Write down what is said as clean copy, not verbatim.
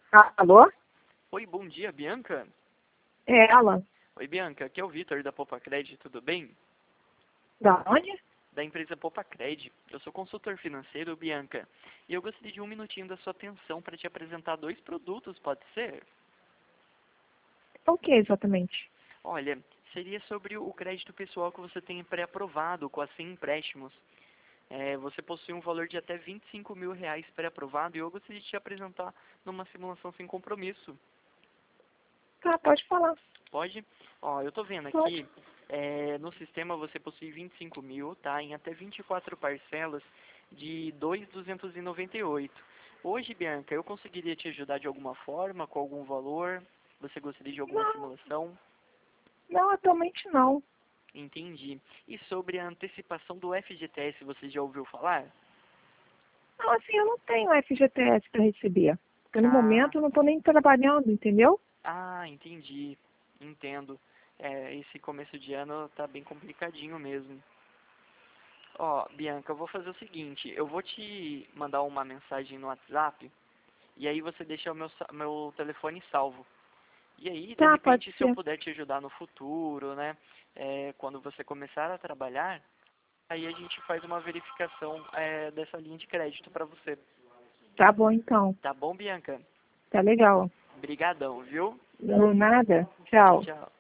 Alô? Oi, bom dia, Bianca. É ela. Oi, Bianca, aqui é o Vitor da Popacred, tudo bem? Da onde? Da empresa Popacred. Eu sou consultor financeiro, Bianca, e eu gostaria de um minutinho da sua atenção para te apresentar dois produtos, pode ser? O que exatamente? Olha, seria sobre o crédito pessoal que você tem pré-aprovado com a 100 empréstimos. Você possui um valor de até R$ 25.000 pré-aprovado e eu gostaria de te apresentar numa simulação sem compromisso. Tá, pode falar. Pode? Ó, eu tô vendo Pode. aqui, no sistema você possui 25 mil, tá? Em até 24 parcelas de 2.298. Hoje, Bianca, eu conseguiria te ajudar de alguma forma, com algum valor? Você gostaria de alguma Não, simulação? não, atualmente não. Entendi. E sobre a antecipação do FGTS, você já ouviu falar? Não, assim, eu não tenho FGTS para receber. Porque no Ah, momento eu não estou nem trabalhando, entendeu? entendi. Entendo. Esse começo de ano tá bem complicadinho mesmo. Ó, Bianca, eu vou fazer o seguinte, eu vou te mandar uma mensagem no WhatsApp e aí você deixa o meu telefone salvo. E aí, de Tá, pode repente, se eu ser. puder te ajudar no futuro, né, quando você começar a trabalhar, aí a gente faz uma verificação dessa linha de crédito para você. Tá bom então. Tá bom, Bianca? Tá legal. Brigadão, viu? Não, nada. Tchau, Tchau. tchau.